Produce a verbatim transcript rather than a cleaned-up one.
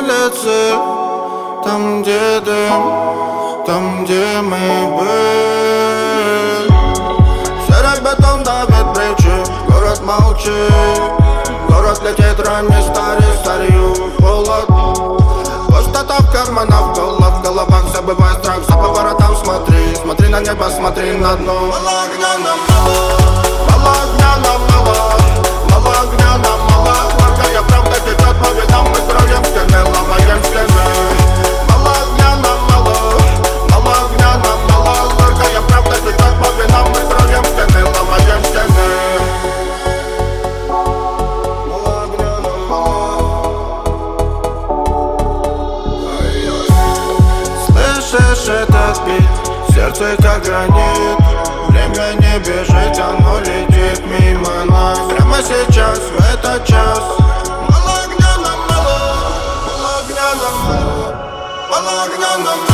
улице, там, где дым, там, где мы были. Серый бетон давит плечи, город молчит. Город летит ранний, старый, старью холод. Пустота в карманах, голов, в головах забывай страх. За поворотом смотри, смотри на небо, смотри на дно. Мало огня нам мало, мало огня нам мало, мало огня нам мало. Горькая правда течет по венам, мы строим стены, ломаем стены. Мало огня нам мало, мало огня нам мало. Горькая правда течет по венам, мы строим стены, ломаем стены. Слышишь этот бит, сердце как гранит. Время не бежит, оно летит мимо нас. Прямо сейчас, в этот час. Мало огня нам мало, мало огня нам мало, мало огня нам мало.